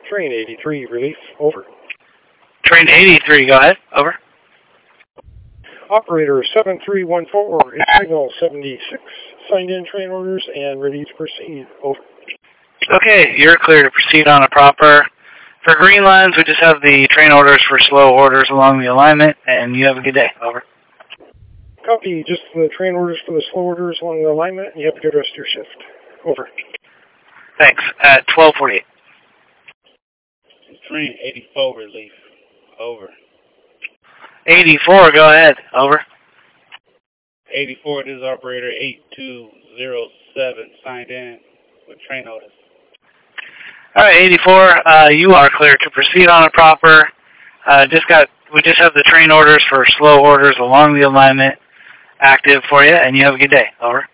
Train 83, relief, over. Train 83, go ahead, over. Operator 7314, it's signal 76, signed in train orders and ready to proceed, over. Okay, you're clear to proceed on a proper. For green lines, we just have the train orders for slow orders along the alignment, and you have a good day, over. Copy, just the train orders for the slow orders along the alignment, and you have a good rest of your shift, over. Thanks, at 12:48. Train 84, relief, over. 84, go ahead, over. 84, this is operator 8207, signed in with train orders. All right, 84, you are clear to proceed on a proper. We just have the train orders for slow orders along the alignment active for you, and you have a good day, over.